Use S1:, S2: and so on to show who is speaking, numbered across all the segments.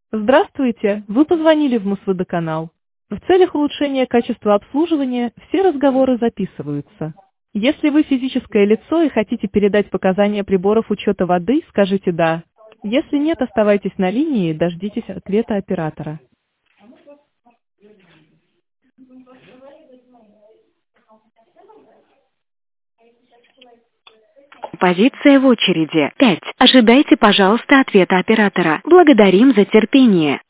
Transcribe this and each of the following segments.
S1: Здравствуйте, вы позвонили в Мосводоканал. В целях улучшения качества обслуживания все разговоры записываются. Если вы физическое лицо и хотите передать показания приборов учета воды, скажите «да». Если нет, оставайтесь на линии и дождитесь ответа оператора.
S2: Позиция в очереди 5. Ожидайте, пожалуйста, ответа оператора. Благодарим за терпение.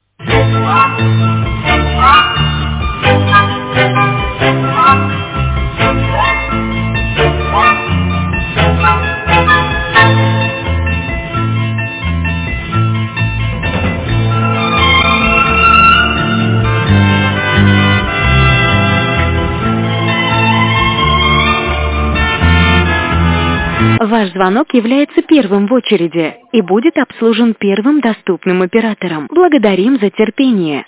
S2: Ваш звонок является первым в очереди и будет обслужен первым доступным оператором. Благодарим за терпение.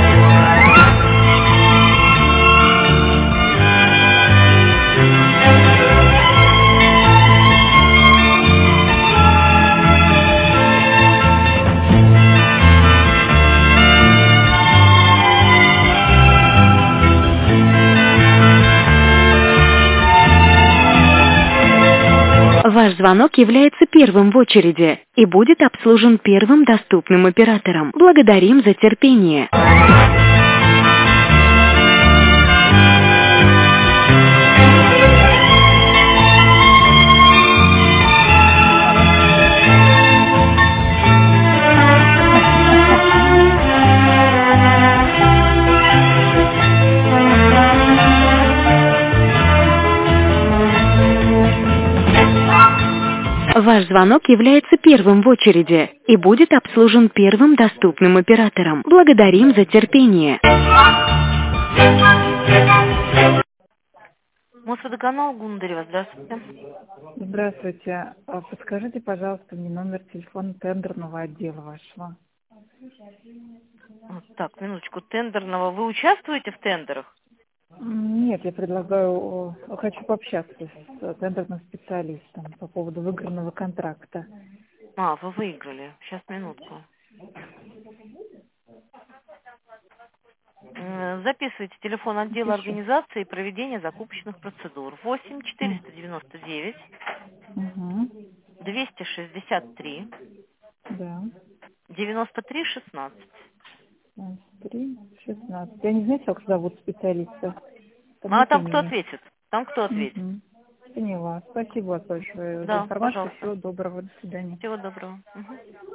S2: Ваш звонок является первым в очереди и будет обслужен первым доступным оператором. Благодарим за терпение. Ваш звонок является первым в очереди и будет обслужен первым доступным оператором. Благодарим за терпение.
S3: Мосводоканал Гундарева, здравствуйте.
S4: Здравствуйте. Подскажите, пожалуйста, мне номер телефона тендерного отдела вашего.
S3: Вот так, минуточку, тендерного. Вы участвуете в тендерах?
S4: Нет, я предлагаю, хочу пообщаться с тендерным специалистом по поводу выигранного контракта.
S3: А, вы выиграли. Сейчас, минутку. Записывайте телефон отдела организации и проведения закупочных процедур. 8-499 263
S4: Да.
S3: 93-16.
S4: 3-16. Я не знаю, как зовут специалиста.
S3: А там кто ответит? Там кто ответит?
S4: Поняла. Спасибо большое за
S3: Да,
S4: информацию.
S3: пожалуйста.
S4: Всего доброго. До свидания.
S3: Всего доброго. Угу.